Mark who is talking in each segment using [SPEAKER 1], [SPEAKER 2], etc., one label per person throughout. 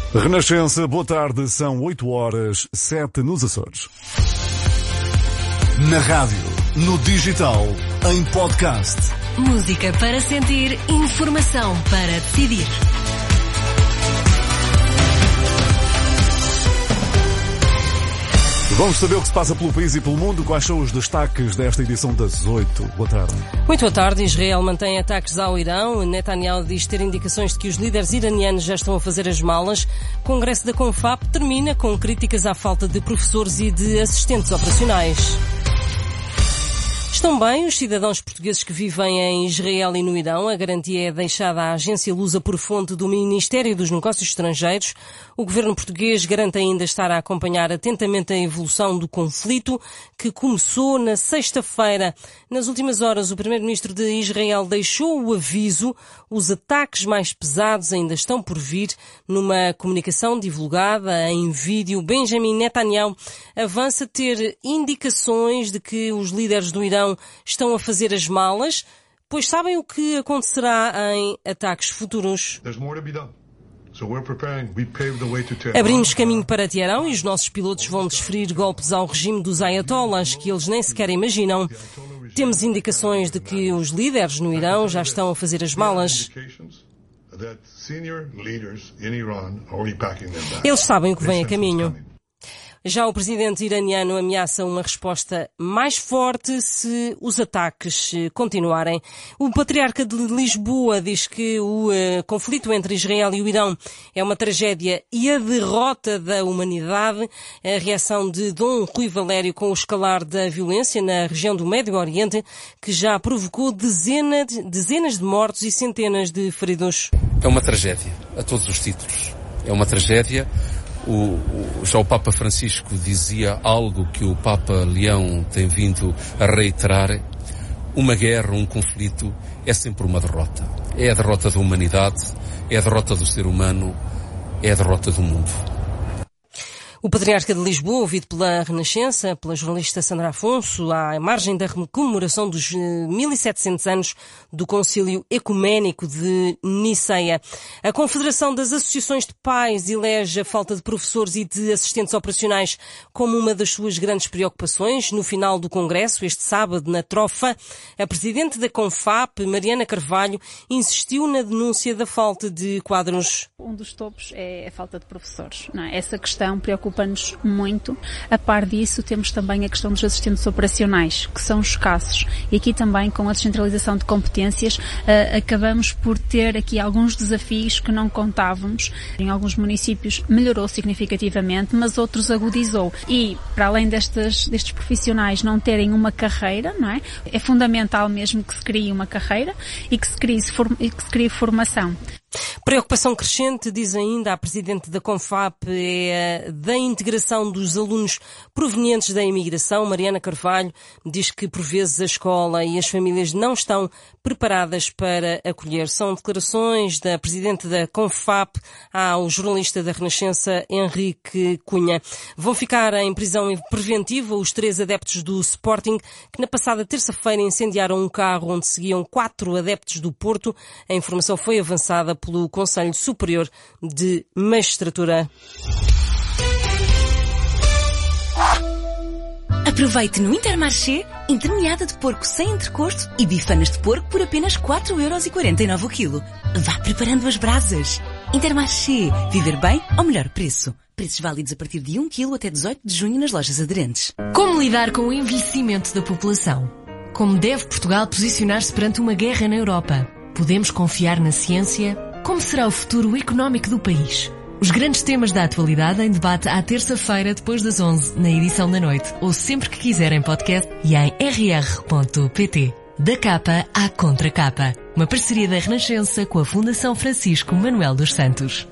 [SPEAKER 1] Renascença, boa tarde, são 8h07 nos Açores.
[SPEAKER 2] Na rádio, no digital, em podcast.
[SPEAKER 3] Música para sentir, informação para decidir.
[SPEAKER 1] Vamos saber o que se passa pelo país e pelo mundo. Quais são os destaques desta edição das 8? Boa tarde.
[SPEAKER 4] Muito boa tarde. Israel mantém ataques ao Irão. Netanyahu diz ter indicações de que os líderes iranianos já estão a fazer as malas. O Congresso da CONFAP termina com críticas à falta de professores e de assistentes operacionais. Estão bem os cidadãos portugueses que vivem em Israel e no Irão. A garantia é deixada à agência Lusa por fonte do Ministério dos Negócios Estrangeiros. O governo português garante ainda estar a acompanhar atentamente a evolução do conflito que começou na sexta-feira. Nas últimas horas, o primeiro-ministro de Israel deixou o aviso. Os ataques mais pesados ainda estão por vir. Numa comunicação divulgada em vídeo, Benjamin Netanyahu avança ter indicações de que os líderes do Irão estão a fazer as malas, pois sabem o que acontecerá em ataques futuros. Abrimos caminho para Teherão e os nossos pilotos vão desferir golpes ao regime dos ayatollahs que eles nem sequer imaginam. Temos indicações de que os líderes no Irão já estão a fazer as malas. Eles sabem o que vem a caminho. Já o presidente iraniano ameaça uma resposta mais forte se os ataques continuarem. O patriarca de Lisboa diz que o conflito entre Israel e o Irão é uma tragédia e a derrota da humanidade. A reação de Dom Rui Valério com o escalar da violência na região do Médio Oriente, que já provocou dezenas de mortos e centenas de feridos.
[SPEAKER 5] É uma tragédia, a todos os títulos. É uma tragédia. Já o Papa Francisco dizia algo que o Papa Leão tem vindo a reiterar: uma guerra, um conflito é sempre uma derrota. É a derrota da humanidade, é a derrota do ser humano, é a derrota do mundo.
[SPEAKER 4] O patriarca de Lisboa, ouvido pela Renascença, pela jornalista Sandra Afonso, à margem da comemoração dos 1700 anos do Concílio Ecuménico de Niceia. A Confederação das Associações de Pais elege a falta de professores e de assistentes operacionais como uma das suas grandes preocupações. No final do Congresso, este sábado, na Trofa, a presidente da CONFAP, Mariana Carvalho, insistiu na denúncia da falta de quadros.
[SPEAKER 6] Um dos topos é a falta de professores, não é? Essa questão preocupa-nos muito. A par disso, temos também a questão dos assistentes operacionais, que são escassos. E aqui também, com a descentralização de competências, acabamos por ter aqui alguns desafios que não contávamos. Em alguns municípios melhorou significativamente, mas outros agudizou. E, para além destes profissionais não terem uma carreira, não é? É fundamental mesmo que se crie uma carreira e que se crie formação.
[SPEAKER 4] Preocupação crescente, diz ainda a presidente da CONFAP, é da integração dos alunos provenientes da imigração. Mariana Carvalho diz que, por vezes, a escola e as famílias não estão preparadas para acolher. São declarações da presidente da CONFAP ao jornalista da Renascença, Henrique Cunha. Vão ficar em prisão preventiva os 3 adeptos do Sporting, que na passada terça-feira incendiaram um carro onde seguiam 4 adeptos do Porto. A informação foi avançada pelo Conselho Superior de Magistratura.
[SPEAKER 3] Aproveite no Intermarché entremeada de porco sem entrecosto e bifanas de porco por apenas 4,49€ o quilo. Vá preparando as brasas. Intermarché. Viver bem ao melhor preço. Preços válidos a partir de 1 kg até 18 de junho nas lojas aderentes.
[SPEAKER 7] Como lidar com o envelhecimento da população? Como deve Portugal posicionar-se perante uma guerra na Europa? Podemos confiar na ciência? Como será o futuro económico do país? Os grandes temas da atualidade em debate à terça-feira, depois das 11, na edição da noite, ou sempre que quiserem podcast e em rr.pt. Da capa à contracapa. Uma parceria da Renascença com a Fundação Francisco Manuel dos Santos.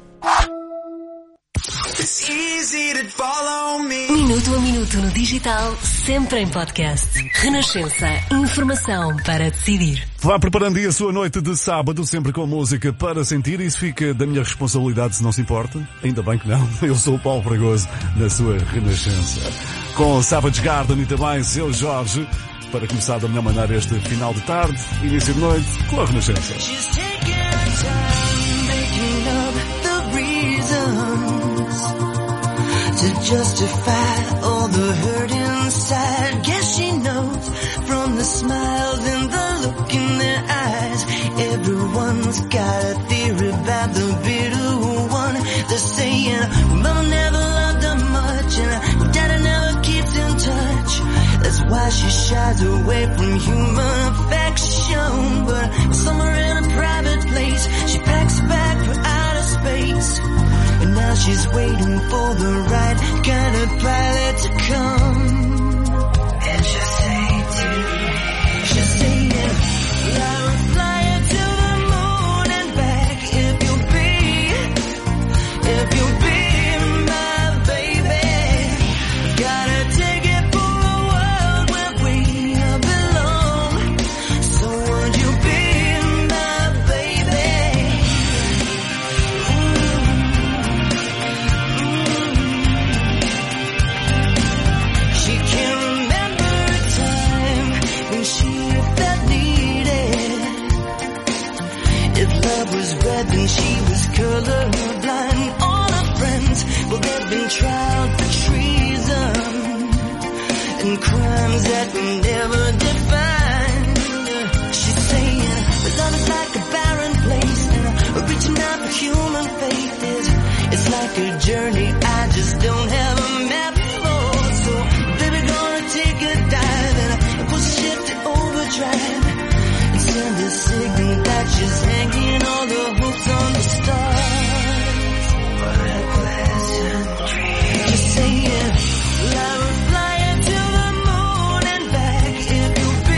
[SPEAKER 3] Minuto a minuto no digital, sempre em podcast. Renascença. Informação para decidir.
[SPEAKER 1] Vá preparando aí a sua noite de sábado, sempre com música para sentir. Isso fica da minha responsabilidade, se não se importa. Ainda bem que não. Eu sou o Paulo Fragoso, na sua Renascença. Com Savage Garden e também Seu Jorge, para começar da melhor maneira este final de tarde, início de noite, com a Renascença.
[SPEAKER 8] justify all the hurt inside. Guess she knows from the smiles and the look in their eyes. Everyone's got a theory about the bitter one. They're saying Mama never loved her much and Daddy never keeps in touch. That's why she shies away from human affection. But somewhere in a private place, she packs a bag for outer space. And now she's waiting for the right kind of pilot to come. And she'll say to me, she's saying, I will fly you to the moon and back if you'll be my baby. Gotta take it for a world where we belong. So would you be my baby? She can't remember a time when she felt needed. If love was red, then she was colorblind. All her friends, well, they've been tried for treason and crimes that were never defined. She's saying, but love is like a barren place, and reaching out for human faith it's like a journey I just don't have a map for. So, baby, gonna take a dive and push ship to overdrive and send a signal that she's hanging all the hopes on the stars. What a pleasant dream. Just saying, I will fly you to the moon and back if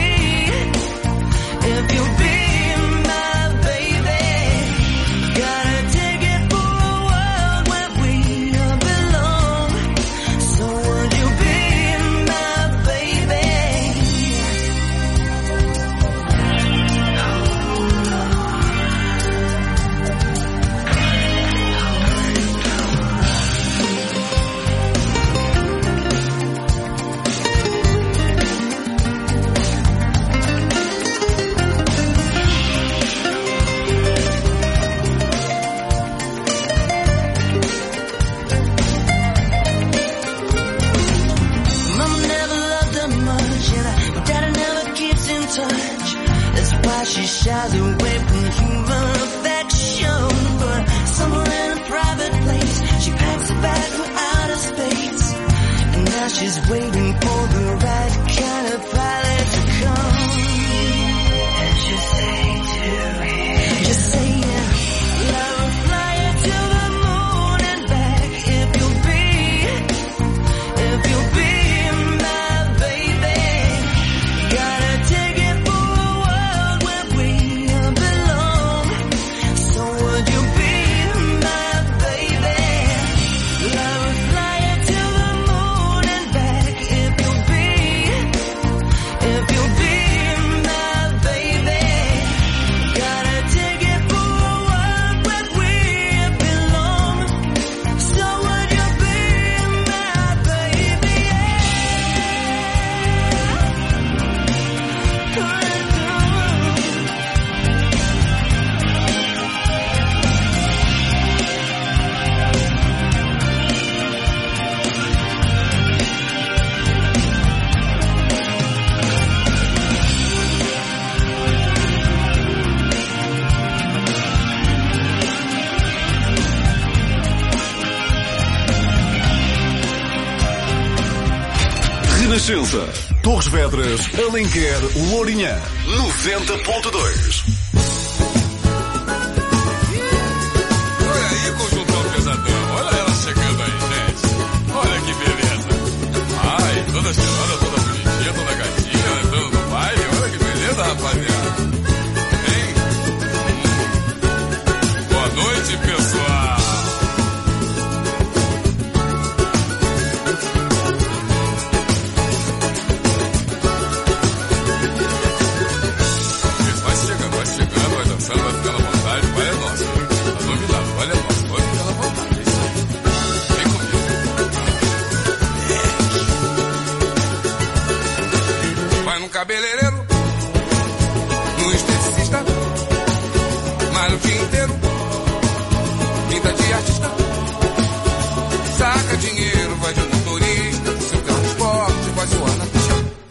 [SPEAKER 8] you'll be my baby. Gotta take it for a world where we belong. So would you be my baby? Mama never loved her much, and Daddy never keeps in touch. That's why she shies away from human affection. But somewhere in a private place, she packs a bag for outer space. And now she's waiting for the right kind of pilot to come. And she'll say to me, just saying, I will fly you to the moon and back if you'll be my baby. Gotta take it for a world where we belong. So would you be my baby? I will fly you to the moon and back if you'll be my baby. Gotta take it for a world where we belong. So would you be my baby?
[SPEAKER 2] Renascença. Torres Vedras, Alenquer, Lourinhã. 90.2.
[SPEAKER 9] Olha aí, conjuntão pesadão. Olha ela chegando aí, gente. Olha que beleza. Ai, toda cheirosa, toda bonitinha, toda gatinha, andando no baile. Olha que beleza, rapaziada. Hein? Boa noite, pessoal. Vai chegando, vai dançando, vai ficando à vontade. O baile é nosso. Tá novidade, o baile é nosso. Pode ficar à vontade. É isso aí. Vem comigo. Vai no cabeleireiro, no esteticista, malha o dia inteiro, pinta de artista, saca dinheiro, vai de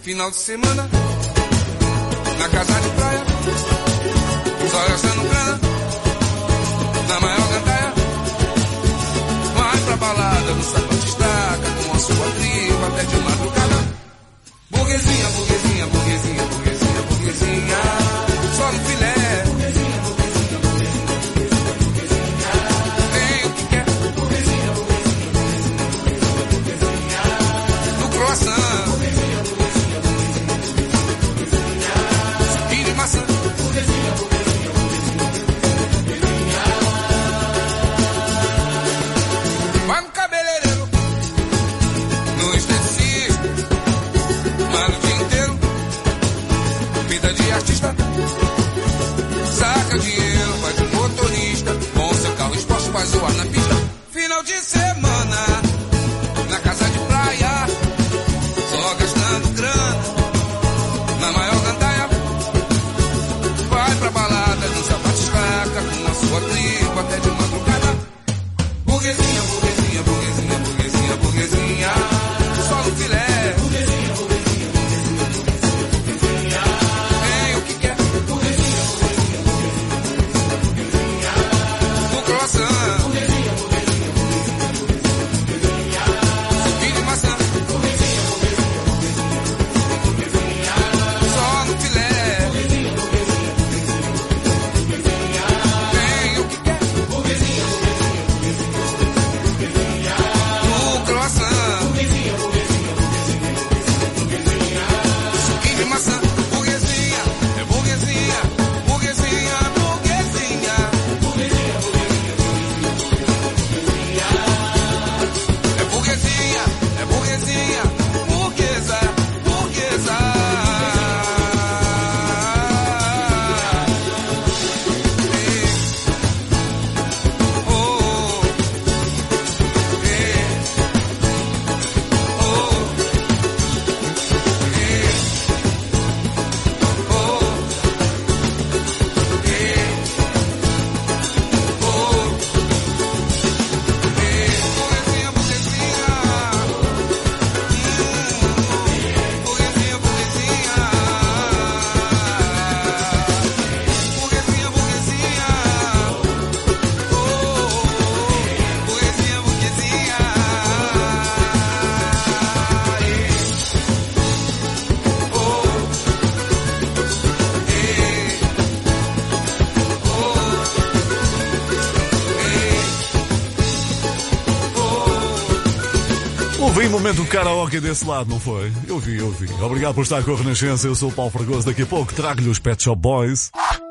[SPEAKER 10] Final de semana, na casa de praia, só gastando grana, na maior gandaia. Vai pra balada, no sapato estaca, com a sua tripa até de madrugada. Burguesinha, burguesinha, burguesinha, burguesinha, burguesinha, só no filé. Burguesinha, burguesinha, burguesinha, burguesinha, tem o que quer. Burguesinha, burguesinha, burguesinha, burguesinha, no croissant. Burguesinha, burguesinha, burguesinha, burguesinha, suquinho de maçã. Burguesinha, burguesinha, burguesinha, burguesinha. Vai no cabeleireiro, no esteticista, mas o dia inteiro, vida de artista. Saca dinheiro, faz um motorista, com seu carro esporte faz o ar na pista. Final de semana, na casa de praia, só gastando grana, na maior gandaia. Vai pra balada, no sapato estaca, com a sua tripa até de madrugada. Burguesinha, burguesinha, burguesinha, burguesinha, burguesinha, só no filé. Burguesinha, burguesinha, burguesinha, burguesinha, burguesinha, tem o que quer. Burguesinha, burguesinha, burguesinha, burguesinha, no croissant. Burguesinha, burguesinha, burguesinha, burguesinha, suquinho de maçã. Burguesinha, burguesinha, burguesinha, burguesinha, só no filé. Burguesinha, burguesinha, burguesinha, burguesinha, tem o que quer. Burguesinha, burguesinha, burguesinha, no croissant. Burguesinha, burguesinha, burguesinha, suquinho de maçã. Burguesinha, é burguesinha, burguesinha, burguesinha. Burguesinha, burguesinha, é burguesinha, é burguesinha, burguesa, burguesa.
[SPEAKER 1] Ouvi um momento de karaoke desse lado, não foi? Eu vi. Obrigado por estar com a Renascença. Eu sou o Paulo Fragoso. Daqui a pouco trago-lhe os Pet Shop Boys.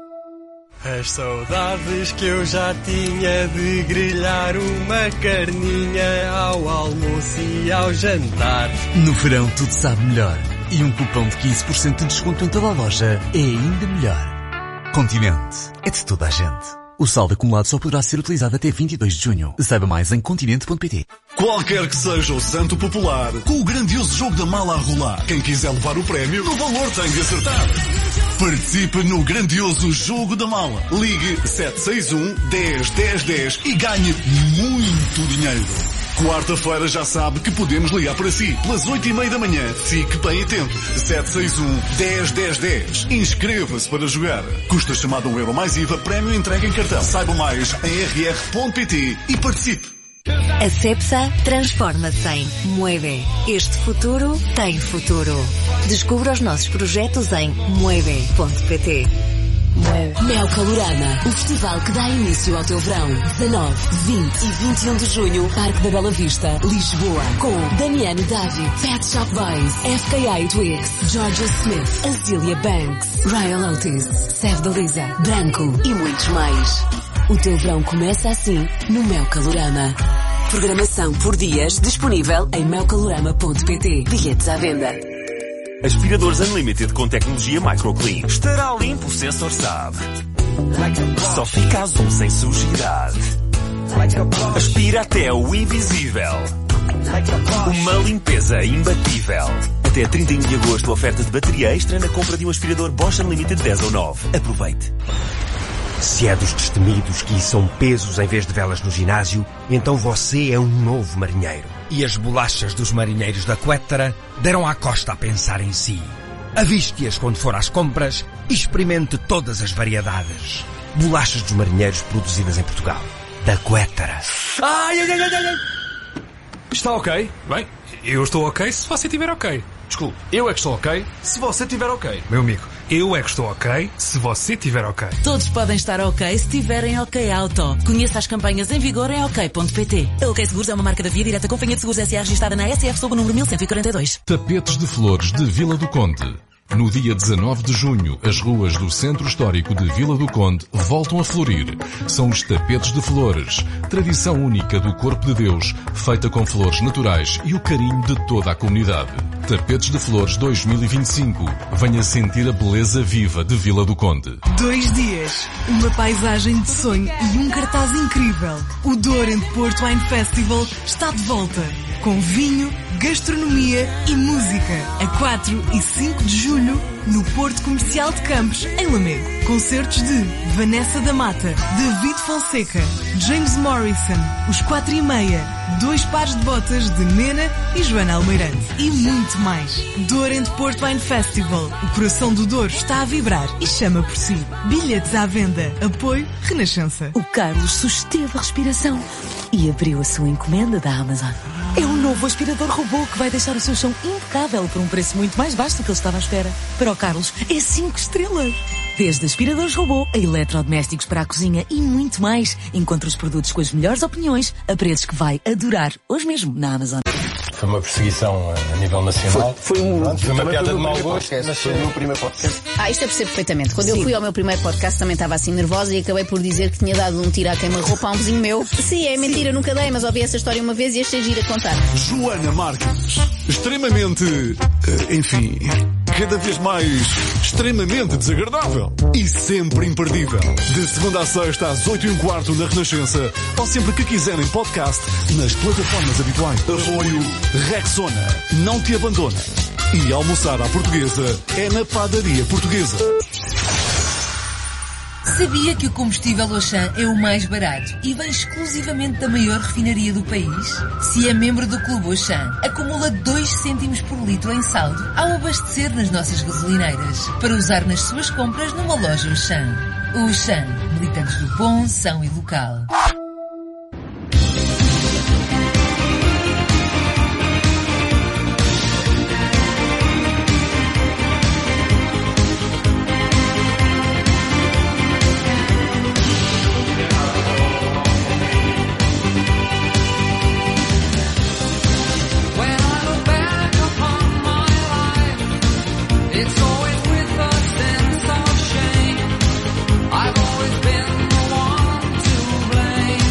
[SPEAKER 11] As saudades que eu já tinha de grelhar uma carninha ao almoço e ao jantar.
[SPEAKER 12] No verão tudo sabe melhor. E um cupom de 15% de desconto em toda a loja é ainda melhor. Continente. É de toda a gente. O saldo acumulado só poderá ser utilizado até 22 de junho. Saiba mais em continente.pt.
[SPEAKER 2] Qualquer que seja o santo popular, com o grandioso jogo da mala a rolar, quem quiser levar o prémio, no valor tem de acertar. Participe no grandioso jogo da mala. Ligue 761-10-10-10 e ganhe muito dinheiro. Quarta-feira já sabe que podemos ligar para si, pelas 8h30 da manhã. Fique bem atento. 761-10-10-10. Inscreva-se para jogar. Custa chamada €1 mais IVA, prémio entregue em cartão. Saiba mais em rr.pt e participe.
[SPEAKER 13] A Cepsa transforma-se em Mueve. Este futuro tem futuro. Descubra os nossos projetos em mueve.pt.
[SPEAKER 3] Mel Calorama, o festival que dá início ao teu verão. 19, 20 e 21 de junho, Parque da Bela Vista, Lisboa. Com Damiano David, Pet Shop Boys, FKA Twigs, Georgia Smith, Azealia Banks, Ryan Otis, Seth Dalisa, Branco e muitos mais. O teu verão começa assim no Mel Calorama. Programação por dias disponível em melcalorama.pt. Bilhetes à venda.
[SPEAKER 14] Aspiradores Unlimited com tecnologia MicroClean. Estará limpo, o sensor sabe. Só fica azul sem sujidade. Aspira até o invisível. Uma limpeza imbatível. Até 31 de agosto, oferta de bateria extra na compra de um aspirador Bosch Unlimited 10 ou 9. Aproveite.
[SPEAKER 15] Se é dos destemidos que içam pesos em vez de velas no ginásio, então você é um novo marinheiro. E as bolachas dos marinheiros da Quettara deram à costa a pensar em si. Aviste-as quando for às compras e experimente todas as variedades. Bolachas dos marinheiros produzidas em Portugal. Da Quettara.
[SPEAKER 16] Ai! Está ok? Bem, eu estou ok se você estiver ok. Desculpe, eu é que estou ok se você estiver ok. Meu amigo, eu é que estou ok se você estiver ok.
[SPEAKER 17] Todos podem estar ok se tiverem OK Auto. Conheça as campanhas em vigor em ok.pt. A OK Seguros é uma marca da Via Direta Companhia de Seguros S.A. registrada na SF sob o número 1142.
[SPEAKER 18] Tapetes de flores de Vila do Conde. No dia 19 de junho, as ruas do Centro Histórico de Vila do Conde voltam a florir. São os tapetes de flores, tradição única do Corpo de Deus, feita com flores naturais e o carinho de toda a comunidade. Tapetes de Flores 2025. Venha sentir a beleza viva de Vila do Conde.
[SPEAKER 19] 2 dias, uma paisagem de sonho e um cartaz incrível. O Douro and Porto Wine Festival está de volta. Com vinho, gastronomia e música. A 4 e 5 de julho, no Porto Comercial de Campos, em Lamego. Concertos de Vanessa da Mata, David Fonseca, James Morrison, Os 4:30, 2 pares de botas de Mena e Joana Almeirante. E muito mais. Douro and Porto Wine Festival. O coração do Douro está a vibrar e chama por si. Bilhetes à venda. Apoio Renascença.
[SPEAKER 20] O Carlos susteve a respiração e abriu a sua encomenda da Amazon. É um novo aspirador robô que vai deixar o seu chão impecável por um preço muito mais baixo do que ele estava à espera. Para o Carlos, é 5 estrelas. Desde aspiradores robô a eletrodomésticos para a cozinha e muito mais. Encontre os produtos com as melhores opiniões a preços que vai adorar. Hoje mesmo na Amazon.
[SPEAKER 21] Foi uma perseguição a nível nacional.
[SPEAKER 22] Foi
[SPEAKER 21] uma piada de mau gosto.
[SPEAKER 22] Foi o meu primeiro podcast.
[SPEAKER 23] Isto eu percebo perfeitamente. Quando eu fui ao meu primeiro podcast também estava assim nervosa e acabei por dizer que tinha dado um tiro à queima-roupa a um vizinho meu. Sim, é mentira, nunca dei, mas ouvi essa história uma vez e achei gira a contar.
[SPEAKER 2] Joana Marques. Extremamente... enfim... cada vez mais extremamente desagradável e sempre imperdível. De segunda a sexta às 8:15 na Renascença ou sempre que quiserem podcast nas plataformas habituais. Apoio Rexona. Não te abandona. E almoçar à portuguesa é na Padaria Portuguesa.
[SPEAKER 7] Sabia que o combustível Auchan é o mais barato e vem exclusivamente da maior refinaria do país? Se é membro do Clube Auchan, acumula 2 cêntimos por litro em saldo ao abastecer nas nossas gasolineiras, para usar nas suas compras numa loja Auchan. Auchan, militantes do bom, são e local.
[SPEAKER 8] I've always been the one to blame.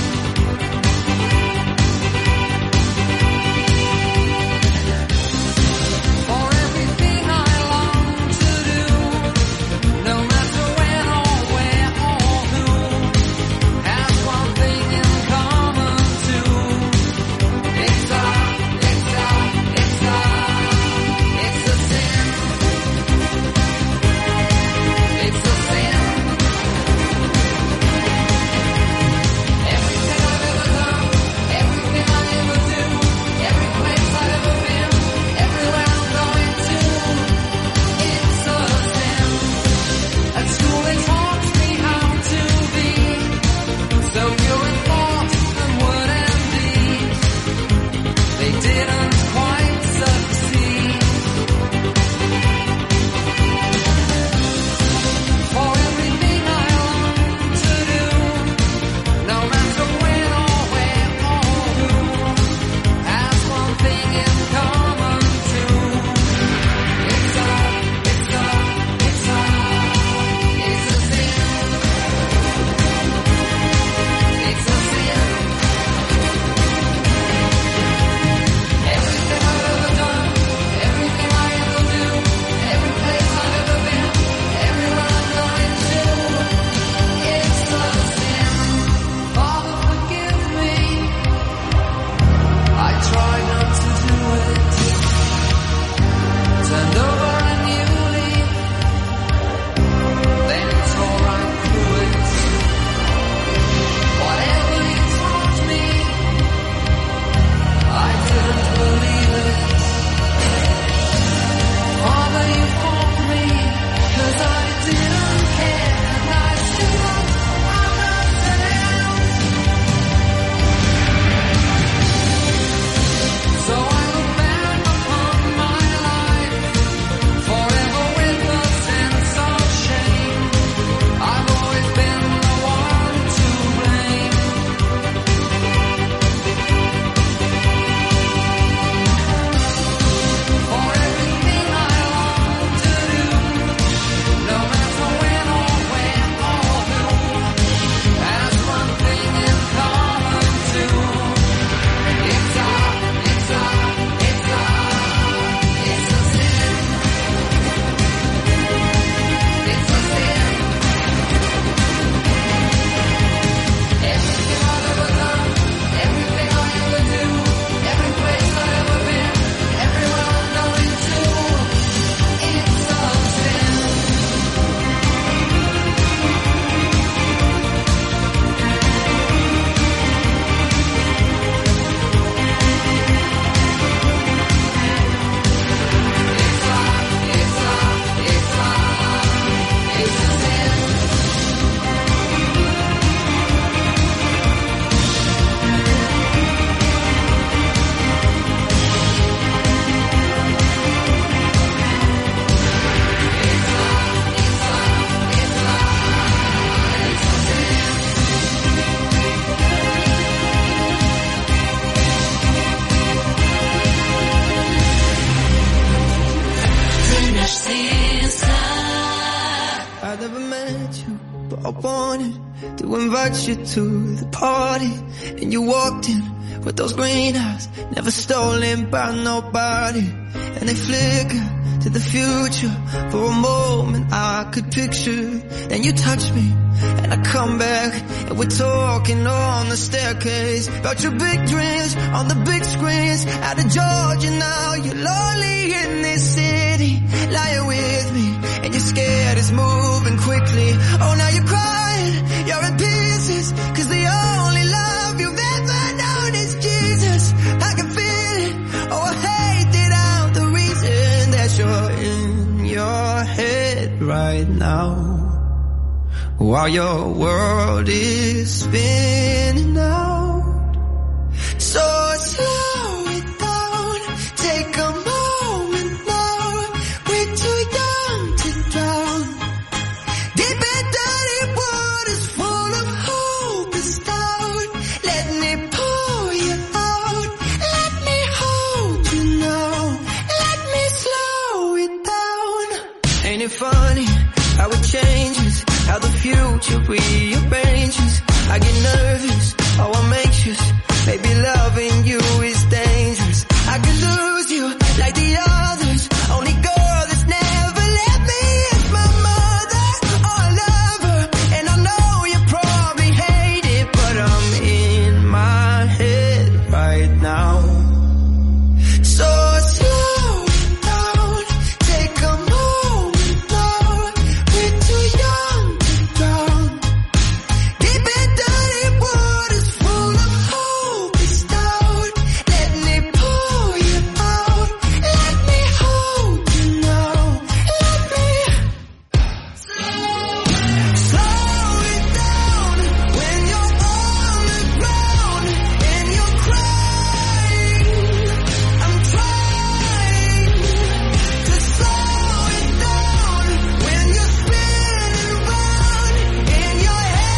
[SPEAKER 8] I wanted to invite you to the party, and you walked in with those green eyes, never stolen by nobody, and they flicker to the future. For a moment I could picture, then you touch me and I come back, and we're talking on the staircase about your big dreams on the big screens. Out of Georgia now, you're lonely in this city, lying with me, and you're scared it's moving quickly. Oh, now you're crying, you're in pieces, 'cause the only love you've ever known is Jesus. I can feel it, oh I hate it out, the reason that you're in your head right now, while your world is spinning out. So slow it down, take a moment now, we're too young to drown. Deep and dirty waters full of hope is down. Let me pull you out, let me hold you now, let me slow it down. Ain't it funny how it changes, how the future rearranges? I get nervous, oh I'm anxious, maybe loving you is dangerous. I could lose you like the others, only girl that's never let me is my mother. Oh I love her, and I know you probably hate it, but I'm in my head right now. So slow down, take a moment now, we're too young to drown. Deep and dirty waters full of hope is down. Let me pull you out, let me hold you now, let me slow it down. When you're on the ground and you're crying, I'm trying to slow it down. When you're spinning round in your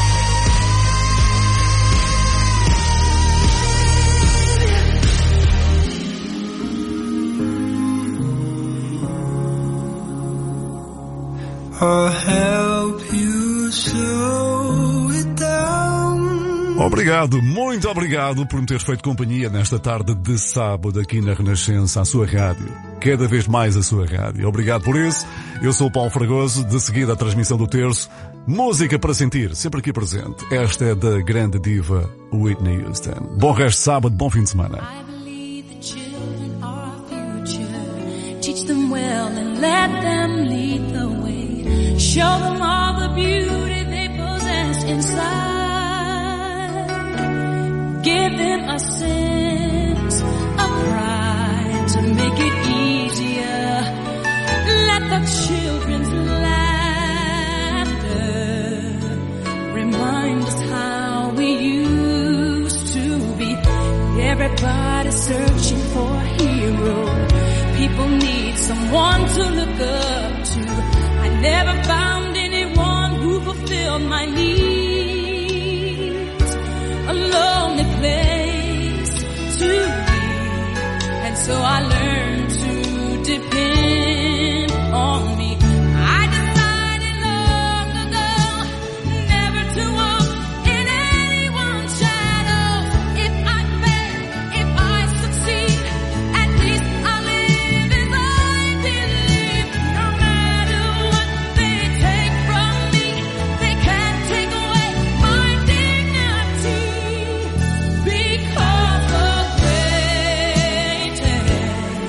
[SPEAKER 8] I'll help you slow it down.
[SPEAKER 1] Obrigado, muito obrigado por me teres feito companhia nesta tarde de sábado aqui na Renascença, a sua rádio. Cada vez mais a sua rádio. Obrigado por isso. Eu sou o Paulo Fragoso, de seguida a transmissão do terço. Música para sentir, sempre aqui presente. Esta é da grande diva Whitney Houston. Bom resto de sábado, bom fim de semana.
[SPEAKER 5] Teach them well and let them lead the way. Show them all the beauty they possess inside. Give them a sense of pride to make it easier. Let the children's laughter remind us how we used to be. Everybody's searching for a hero. People need someone to look up to. I never found anyone who fulfilled my needs. A lonely place to be. And so I learned to depend on me. I decided long ago never to walk in anyone's shadows. If I fail, if I succeed, at least I'll live as I believe. No matter what they take from me, they can't take away my dignity. Because of greatness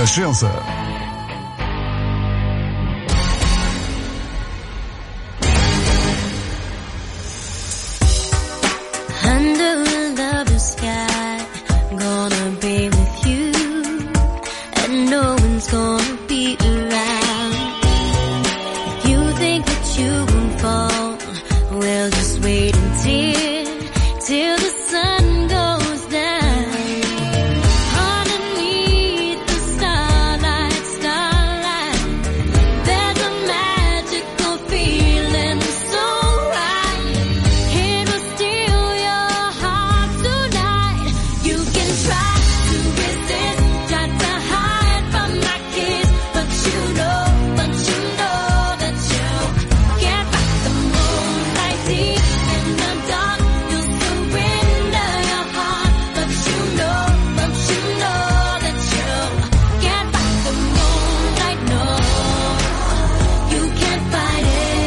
[SPEAKER 1] Renascença.
[SPEAKER 5] Under a lover's sky, I'm gonna be with you, and no one's gonna be around. If you think that you won't fall, well, just wait till the sun goes down. Underneath the starlight, there's a magical feeling so right. It will steal your heart tonight. You can try to resist, try to hide from my kiss, but you know that you can't fight the moonlight deep in the dark. You'll surrender your heart, but you know that you can't fight the moonlight. No, you can't fight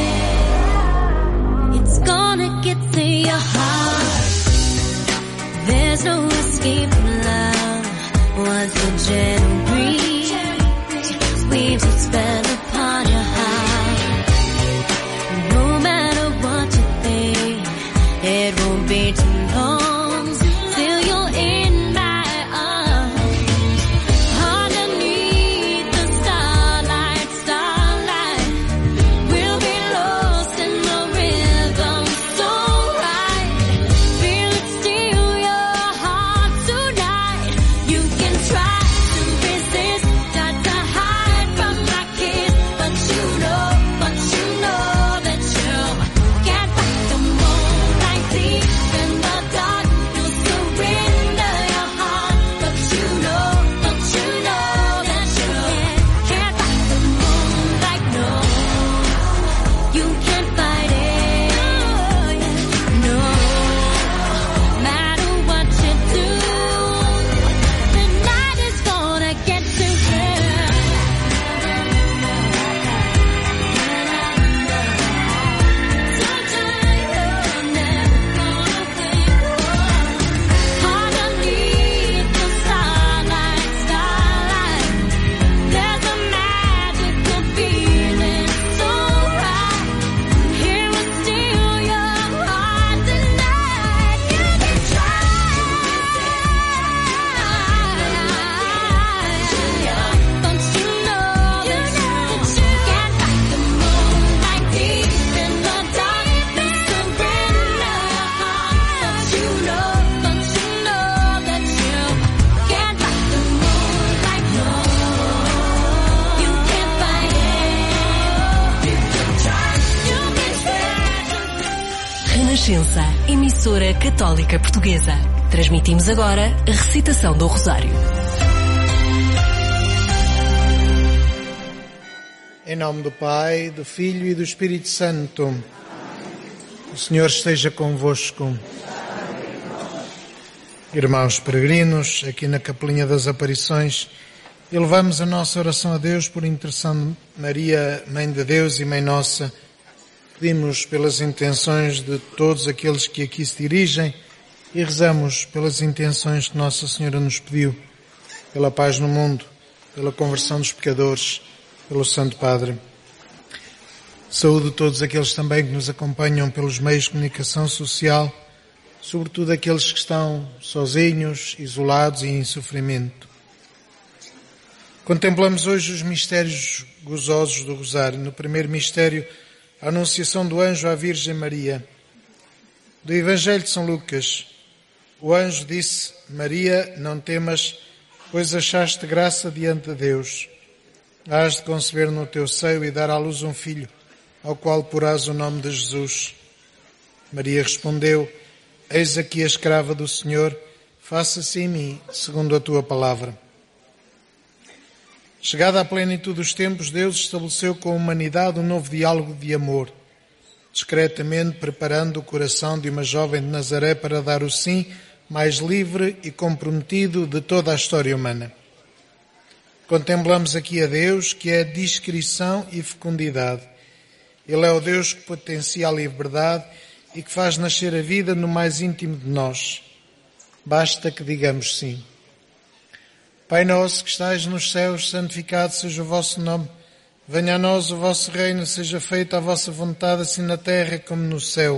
[SPEAKER 5] it. It's gonna get to your heart. There's no escape from love. Once the gentle breeze weaves its spell upon your heart. No matter what you think, it won't be too long till you're in my arms. Underneath the starlight, we'll be lost in the rhythm so right. Feel it steal your heart tonight. You can try to resist, try to hide from my kiss, but you know that you can't fight the moonlight deep in the dark. You'll surrender your heart, but you know that you can't fight the moonlight. No, you can't fight it. No, matter what you do, the night is gonna get to you. Underneath the starlight, there's a magical feeling so right. Here will steal your heart tonight. You can try, but you know that you can't fight the moonlight deep in the dark. You surrender your heart, but you know that you can't fight the moonlight. No, you can't fight it. You can try, you can try.
[SPEAKER 7] Renascença, emissora católica portuguesa. Transmitimos agora a recitação do Rosário.
[SPEAKER 4] Em nome do Pai, do Filho e do Espírito Santo. O Senhor esteja convosco. Irmãos peregrinos, aqui na Capelinha das Aparições, elevamos a nossa oração a Deus por intercessão de Maria, Mãe de Deus e Mãe Nossa. Pedimos pelas intenções de todos aqueles que aqui se dirigem e rezamos pelas intenções que Nossa Senhora nos pediu, pela paz no mundo, pela conversão dos pecadores, pelo Santo Padre. Saúdo todos aqueles também que nos acompanham pelos meios de comunicação social, sobretudo aqueles que estão sozinhos, isolados e em sofrimento. Contemplamos hoje os mistérios gozosos do Rosário. No primeiro mistério, a Anunciação do Anjo à Virgem Maria. Do Evangelho de São Lucas. O anjo disse: Maria, não temas, pois achaste graça diante de Deus. Hás de conceber no teu seio e dar à luz um filho, ao qual porás o nome de Jesus. Maria respondeu: Eis aqui a escrava do Senhor, faça-se em mim segundo a tua palavra. Chegada à plenitude dos tempos, Deus estabeleceu com a humanidade um novo diálogo de amor, discretamente preparando o coração de uma jovem de Nazaré para dar o sim mais livre e comprometido de toda a história humana. Contemplamos aqui a Deus, que é discrição e fecundidade. Ele é o Deus que potencia a liberdade e que faz nascer a vida no mais íntimo de nós. Basta que digamos sim. Pai nosso que estais nos céus, santificado seja o vosso nome. Venha a nós o vosso reino, seja feita a vossa vontade, assim na terra como no céu.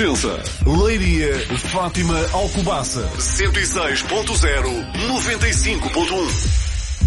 [SPEAKER 2] Renascença. Leiria, Fátima, Alcobaça. 106.0, 95.1.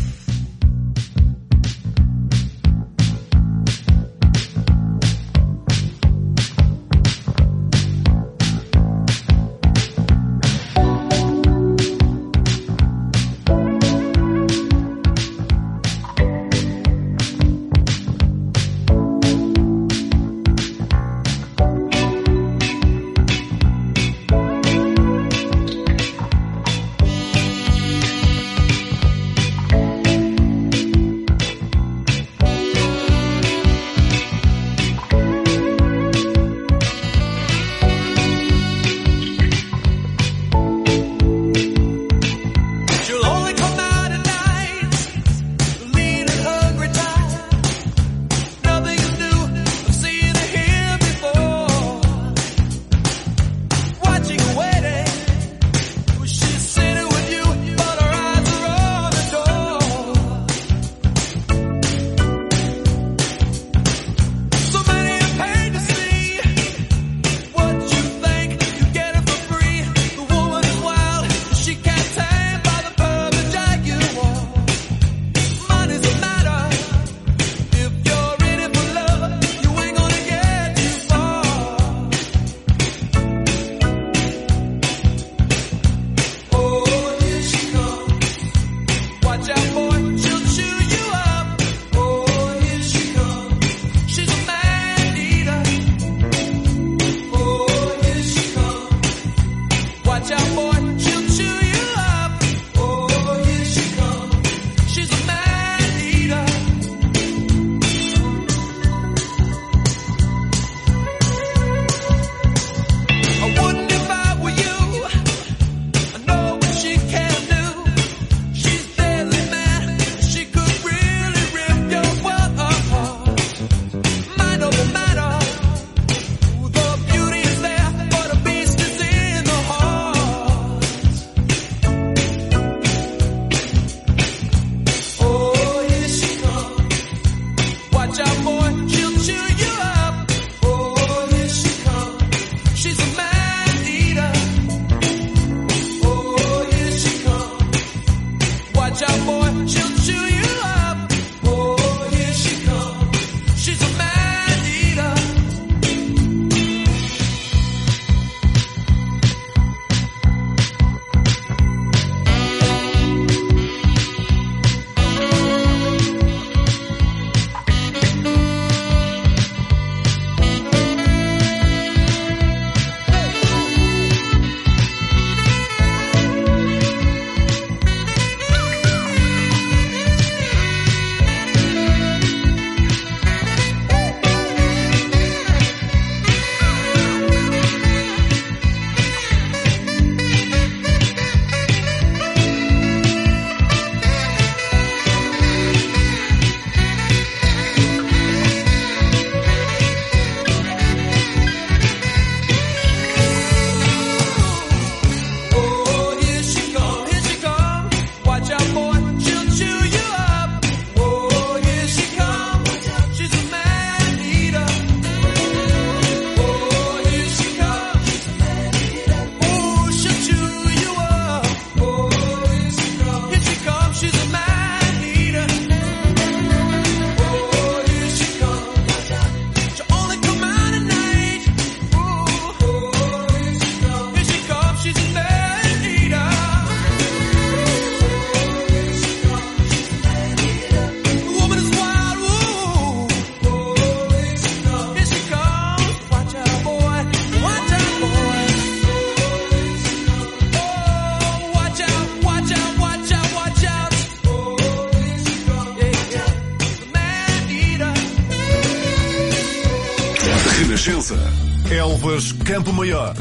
[SPEAKER 2] Renascença. Elvas, Campo Maior,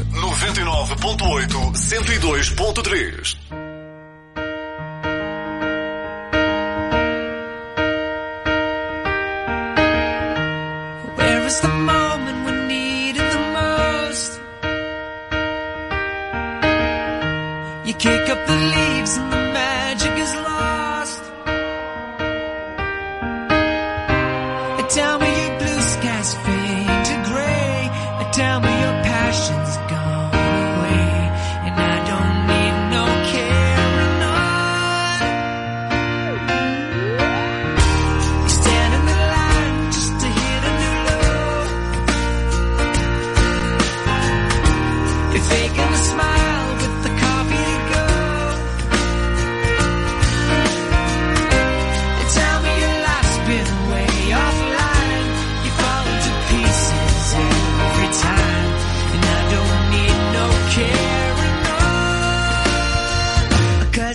[SPEAKER 2] 99.8, 102.3.
[SPEAKER 8] Where is the moment we need it the most? You kick up the leaves and the magic is lost. Tell me your blue skies fade to gray. Tell me your passions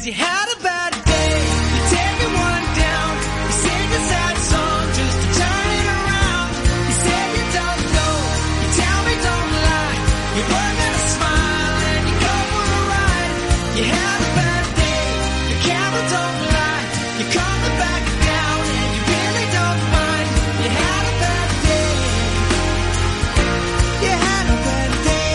[SPEAKER 8] you had a bad day. You take one down. You sing a sad song just to turn it around. You say you don't know. You tell me don't lie. You work at a smile and you go for a ride. You had a bad day. The camera don't lie. You're coming back down and you really don't mind. You had a bad day. You had a bad day.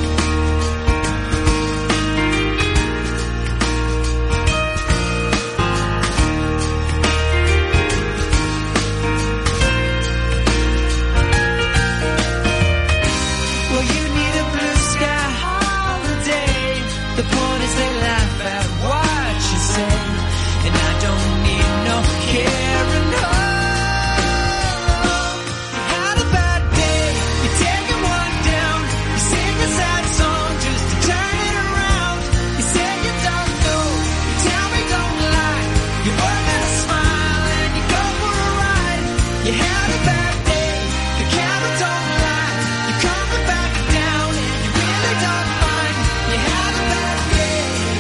[SPEAKER 8] Well, you need a blue sky holiday. The point is they laugh at what you say, and I don't need no caring. You had a bad day. You're taking one down. You sing a sad song just to turn it around. You say you don't know. You tell me don't lie. You work at a smile and you go for a ride. You had a bad day. The camera don't lie. You're coming back down and you really don't mind. You had a bad day.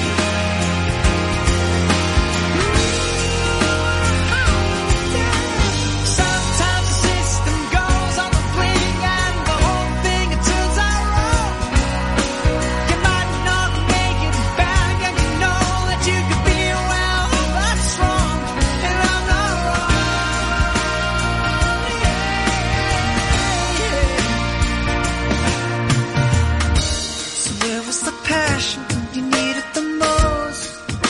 [SPEAKER 8] Sometimes the system goes on the blink and the whole thing it turns out wrong. You might not make it back and you know that you could be well, that's wrong, and I'm not wrong. So where was the passion you needed the most?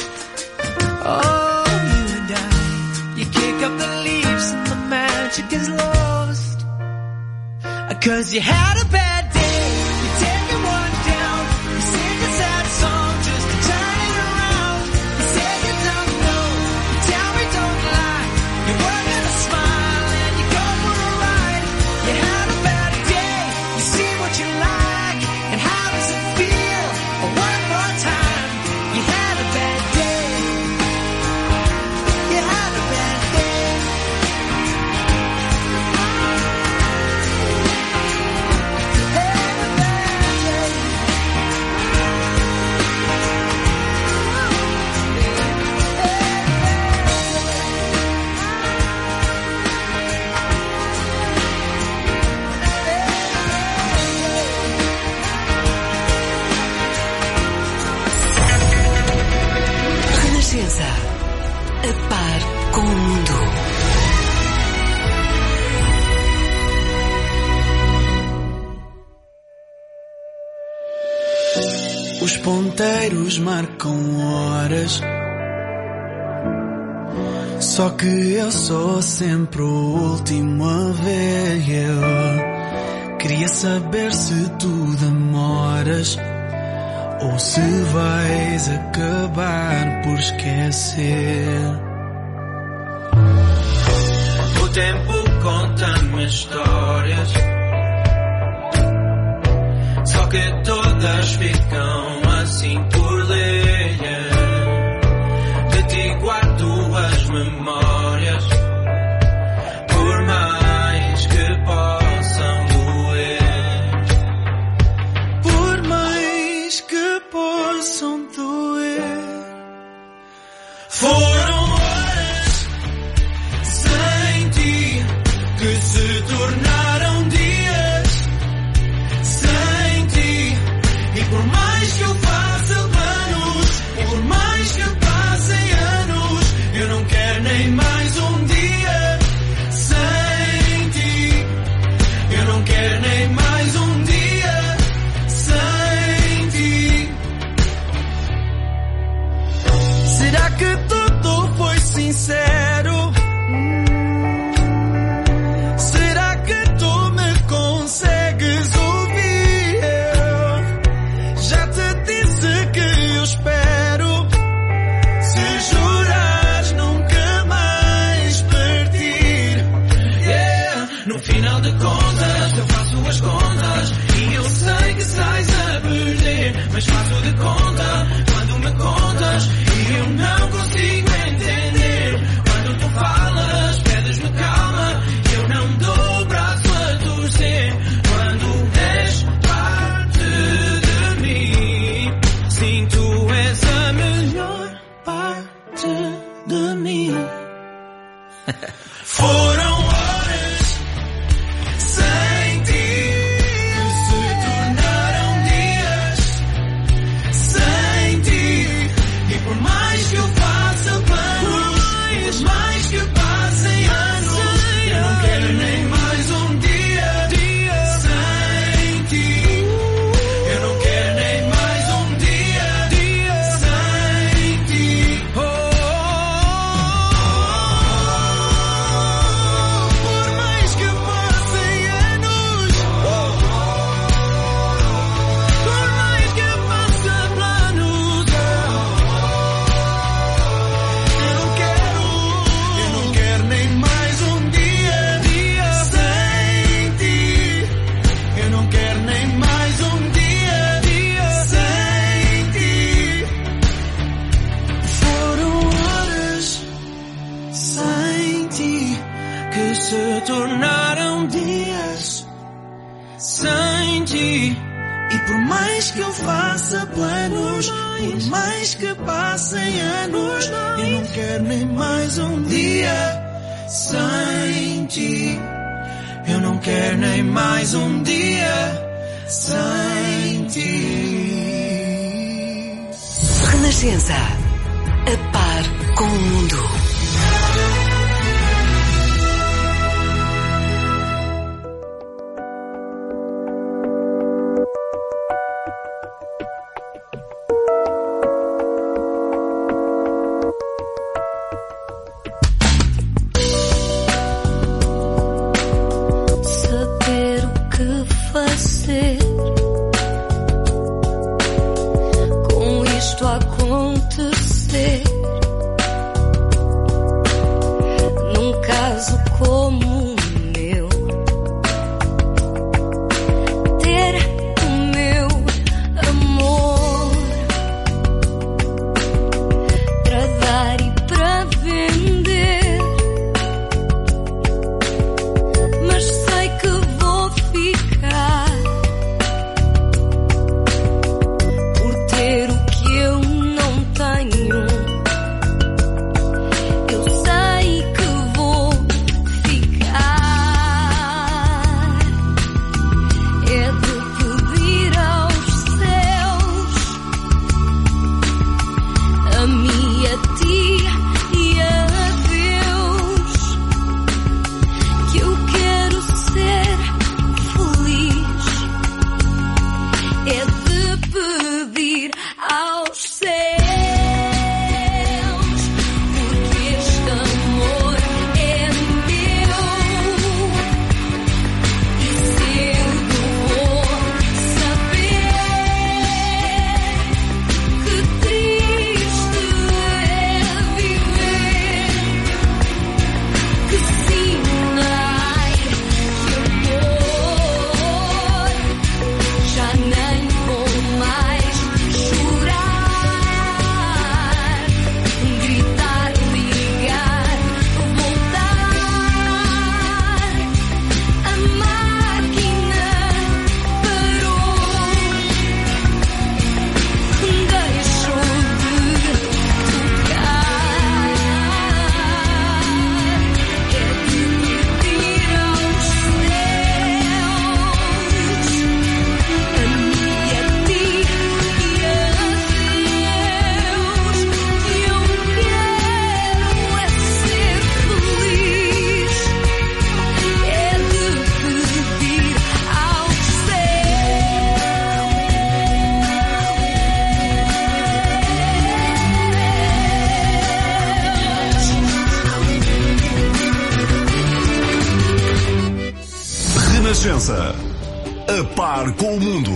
[SPEAKER 8] Oh, you and I, you kick up the leaves and the magic is lost. 'Cause you had a bad day. You're taking one down. You sing a sad song just to turn it around. You say you don't know. You tell me don't lie. You work at a smile and you go for a ride. You had a bad day. You see what you like and how does it feel? One more time. You had a bad day. You had a bad day.
[SPEAKER 20] Renascença. A par com o mundo.
[SPEAKER 8] Os ponteiros marcam horas. Só que eu sou sempre o último a ver. Eu queria saber se tu demoras ou se vais acabar por esquecer. O tempo conta-me histórias, só que todas ficam assim por ler. De ti guardo as memórias, por mais que possam doer. Por mais que possam doer. Foram horas sem ti que se tornaram dias sem ti. E por mais que eu faça planos, e por mais que passem anos, eu não quero nem mais um dia sem ti. Eu não quero nem mais um dia sem ti. Será que tudo foi sincero? Será que tu me consegues ouvir? Já te disse que eu espero. Se jurares nunca mais partir. Yeah. No final de contas eu faço as contas e eu sei que sais a perder, mas faço de conta quando me contas e eu não consigo entender. Quando tu tornaram dias sem ti. E por mais que eu faça planos, por mais que passem anos, eu não quero nem mais um dia sem ti. Eu não quero nem mais um dia sem ti.
[SPEAKER 13] Renascença. A par com o mundo.
[SPEAKER 5] Saber o que fazer com isto a acontecer. Num caso como o meu, ter o meu amor para dar e para vender, mas sei que vou ficar por ter o que eu não tenho. Eu sei que vou ficar. É de pedir aos céus, a mim, a ti e a Deus, que eu quero ser feliz. É de pedir aos céus, porque este amor é meu e cedo vou saber que triste é viver, que sinais de amor já nem vou mais chorar, gritar, ligar, voltar. A máquina parou, deixou de tocar. É de pedir aos céus, a mim, a ti e a Deus, que eu quero é ser feliz. É de pedir aos
[SPEAKER 2] Renascença. A par com o mundo.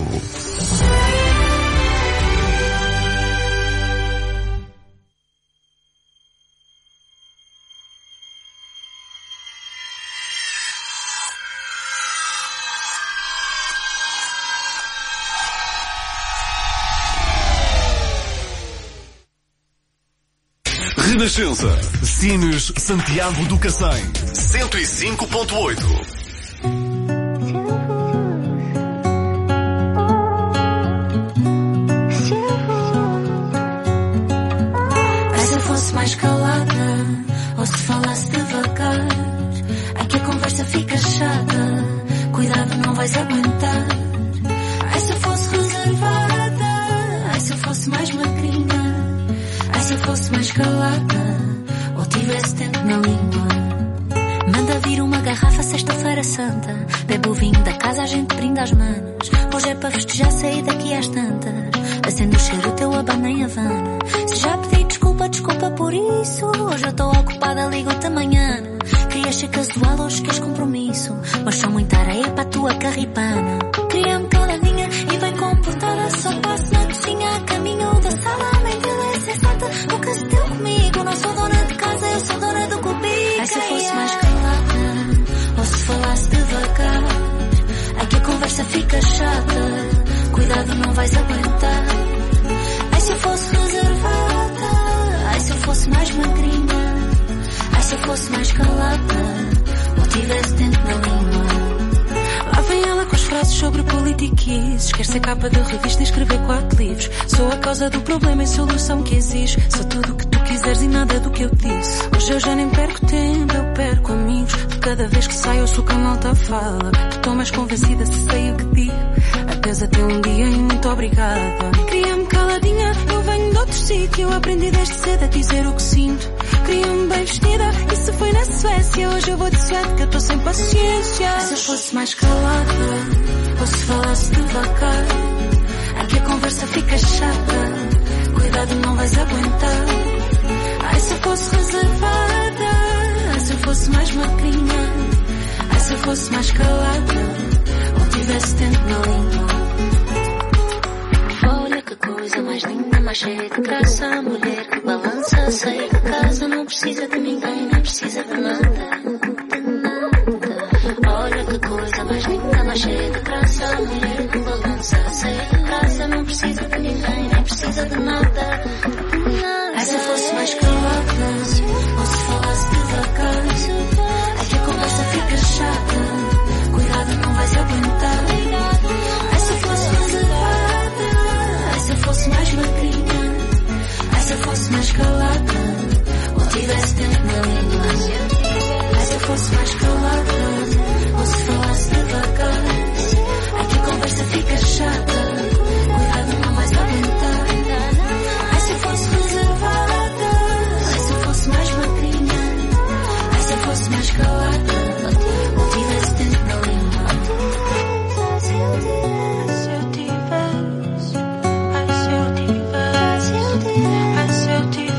[SPEAKER 2] Renascença. Cines Santiago do Cacém. 105.8.
[SPEAKER 5] Ai, se eu fosse mais calada, ou se falasse devagar, ai que a conversa fica chata, cuidado não vais aguentar. Ai, se eu fosse reservada, ai se eu fosse mais magrinha, ai se eu fosse mais calada, ou tivesse tempo na língua. Manda vir uma garrafa sexta-feira santa, bebe o vinho da casa, a gente brinda às manos. Hoje é para festejar, sair daqui às tantas, acende o cheiro teu abana em Havana. Se já pedi desculpa, desculpa por isso, hoje eu estou ocupada, ligo-te amanhã. Querias ser casual, hoje queres compromisso, mas sou muita areia para a tua carripana. Queria-me caladinha e bem comportada, só passo na cozinha, a caminho da sala. A mente é sensata, nunca se deu comigo, não sou dona de casa, eu sou dona do cubico. Ai, se eu fosse mais calada, ou se falasse devagar, ai que a conversa fica chata, cuidado não vais aguentar. Ai, se eu fosse reservada, ai se eu fosse mais magrinha, ai se eu fosse mais calada, ou tivesse tempo
[SPEAKER 6] ser capa de revista e escrever 4 livros. Sou a causa do problema e solução que exige. Sou tudo o que tu quiseres e nada do que eu disse. Hoje eu já nem perco tempo, eu perco amigos. De cada vez que saio ouço o que a malta fala. Estou mais convencida se sei o que digo. Adeus até um dia e muito obrigada. Queria-me caladinha, eu venho de outro sítio. Aprendi desde cedo a dizer o que sinto. Queria-me bem vestida, isso foi na Suécia. Hoje eu vou de suéte que eu estou sem paciência. Se eu fosse mais calada, ou se falasse devagar, aqui a conversa fica chata. Cuidado, não vais aguentar. Ai, se eu fosse reservada, ai, se eu fosse mais magrinha, ai, se eu fosse mais calada, ou tivesse tempo na língua.
[SPEAKER 9] Olha que coisa mais linda, mais cheia de graça. A mulher que balança, sai de casa, não precisa de ninguém, nem precisa de nada. Olha que coisa mais linda, mais cheia de graça. A mulher que balança, sai de casa, não precisa de ninguém, nem precisa de nada.
[SPEAKER 6] Ai, se eu fosse mais calada, ou se falasse devagar, aqui a conversa fica chata. Cuidado, não vais aguentar. Ai, se eu fosse reservada, ai, se eu fosse mais magrinha, ai, se eu fosse mais calada, ou tivesse tempo na língua. Ai, se eu fosse mais calada, ou se falasse devagar, aqui a conversa fica chata. Cuidado, não vais aguentar. Ai, se eu fosse reservada, ai, se eu fosse mais magrinha, ai, se eu fosse mais calada, ou tivesse tempo na língua. Se eu tivesse, ai, se eu tivesse, ai, se eu tivesse.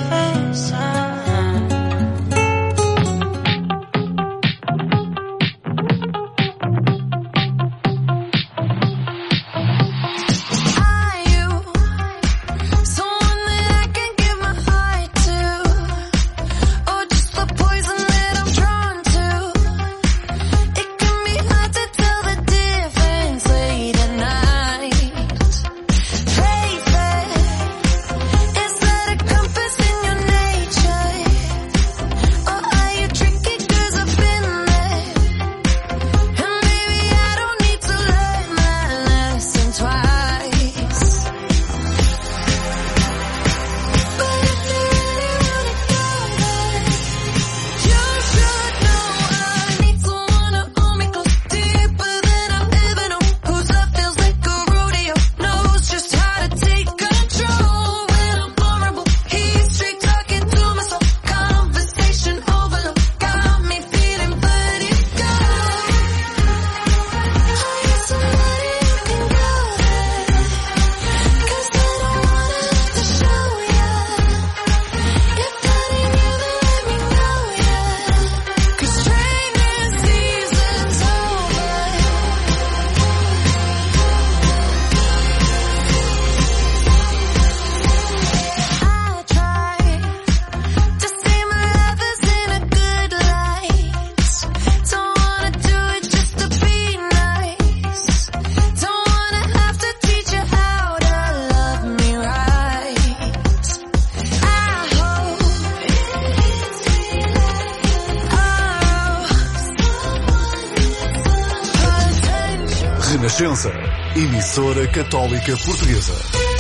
[SPEAKER 2] Renascença, emissora católica portuguesa.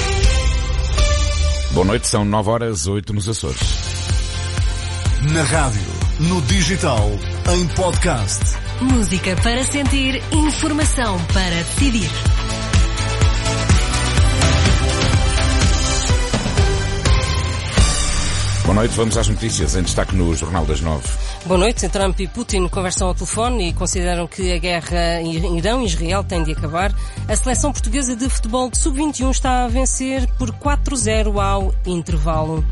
[SPEAKER 22] Boa noite, são 9h08 nos Açores.
[SPEAKER 2] Na rádio, no digital, em podcast.
[SPEAKER 7] Música para sentir, informação para decidir.
[SPEAKER 22] Boa noite, vamos às notícias em destaque no Jornal das 9.
[SPEAKER 24] Boa noite. Trump e Putin conversam ao telefone e consideram que a guerra em Irão e Israel tem de acabar. A seleção portuguesa de futebol de sub-21 está a vencer por 4-0 ao intervalo.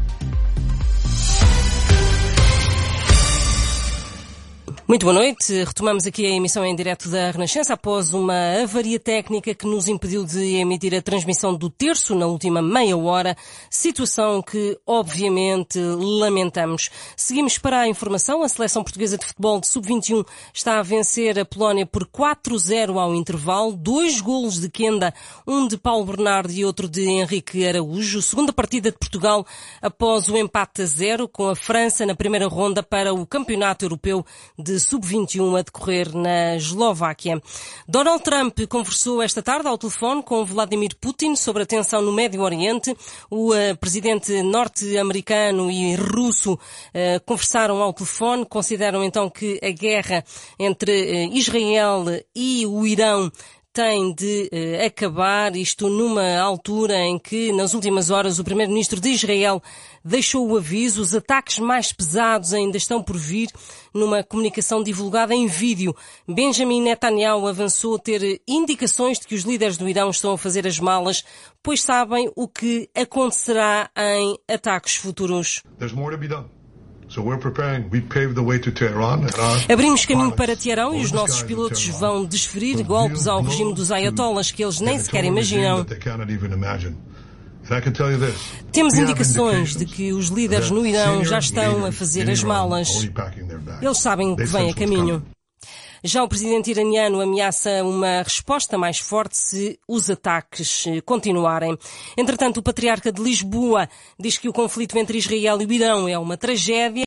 [SPEAKER 24] Muito boa noite. Retomamos aqui a emissão em direto da Renascença após uma avaria técnica que nos impediu de emitir a transmissão do terço na última meia hora, situação que obviamente lamentamos. Seguimos para a informação. A seleção portuguesa de futebol de sub-21 está a vencer a Polónia por 4-0 ao intervalo. 2 golos de Kenda, um de Paulo Bernardo e outro de Henrique Araújo. Segunda partida de Portugal após o empate a 0 com a França na primeira ronda para o Campeonato Europeu de de Sub-21 a decorrer na Eslováquia. Donald Trump conversou esta tarde ao telefone com Vladimir Putin sobre a tensão no Médio Oriente. O presidente norte-americano e russo conversaram ao telefone, consideram então que a guerra entre Israel e o Irão tem de acabar, isto numa altura em que, nas últimas horas, o primeiro-ministro de Israel deixou o aviso. Os ataques mais pesados ainda estão por vir. Numa comunicação divulgada em vídeo, Benjamin Netanyahu avançou ter indicações de que os líderes do Irão estão a fazer as malas, pois sabem o que acontecerá em ataques futuros. Abrimos caminho para Teherão e os nossos pilotos vão desferir golpes ao regime dos ayatollahs que eles nem sequer imaginam. Temos indicações de que os líderes no Irão já estão a fazer as malas. Eles sabem o que vem a caminho. Já o presidente iraniano ameaça uma resposta mais forte se os ataques continuarem. Entretanto, o patriarca de Lisboa diz que o conflito entre Israel e o Irão é uma tragédia.